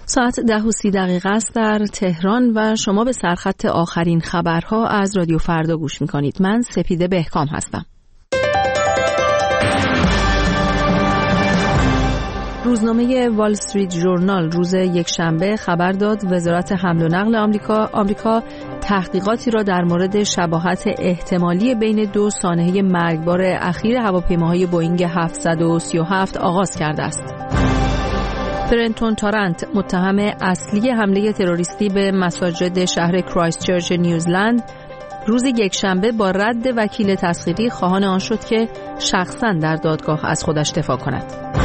ساعت 10:30 است در تهران و شما به سرخط آخرین خبرها از رادیو فردا گوش می‌کنید. من سپیده بهکام هستم. روزنامه وال استریت ژورنال روز یکشنبه خبر داد وزارت حمل و نقل آمریکا تحقیقاتی را در مورد شباهت احتمالی بین دو سانحه مرگبار اخیر هواپیماهای بوئینگ 737 آغاز کرده است. برنتون تارنت، متهم اصلی حمله تروریستی به مساجد شهر کرایستچرچ نیوزلند، روز یکشنبه با رد وکیل تسخیری خواهان آن شد که شخصاً در دادگاه از خودش دفاع کند.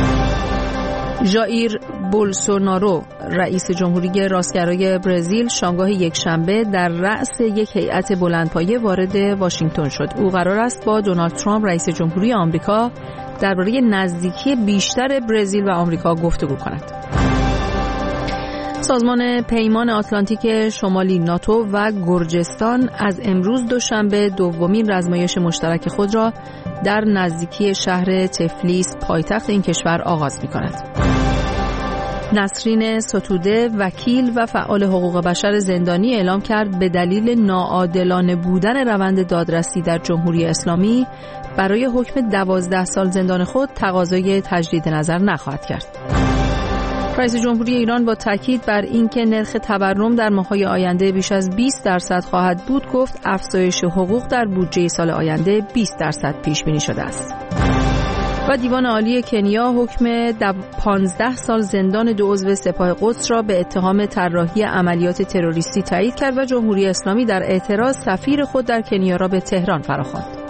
ژائیر بولسونارو، رئیس جمهوری راستگرای برزیل، شامگاه یکشنبه در رأس یک هیئت بلندپایه وارد واشنگتن شد. او قرار است با دونالد ترامپ رئیس جمهوری آمریکا درباره نزدیکی بیشتر برزیل و آمریکا گفتگو کند. سازمان پیمان آتلانتیک شمالی ناتو و گرجستان از امروز دوشنبه دومین رزمایش مشترک خود را در نزدیکی شهر تفلیس پایتخت این کشور آغاز می‌کند. نسرین ستوده، وکیل و فعال حقوق بشر زندانی، اعلام کرد به دلیل ناعادلانه بودن روند دادرسی در جمهوری اسلامی برای حکم 12 سال زندان خود تقاضای تجدید نظر نخواهد کرد. رئیس جمهوری ایران با تاکید بر اینکه نرخ تورم در ماه‌های آینده بیش از 20% خواهد بود، گفت افزایش حقوق در بودجه سال آینده 20% پیش بینی شده است. و دیوان عالی کنیا حکم 15 سال زندان دو عضو سپاه قدس را به اتهام طراحی عملیات تروریستی تایید کرد و جمهوری اسلامی در اعتراض سفیر خود در کنیا را به تهران فراخواند.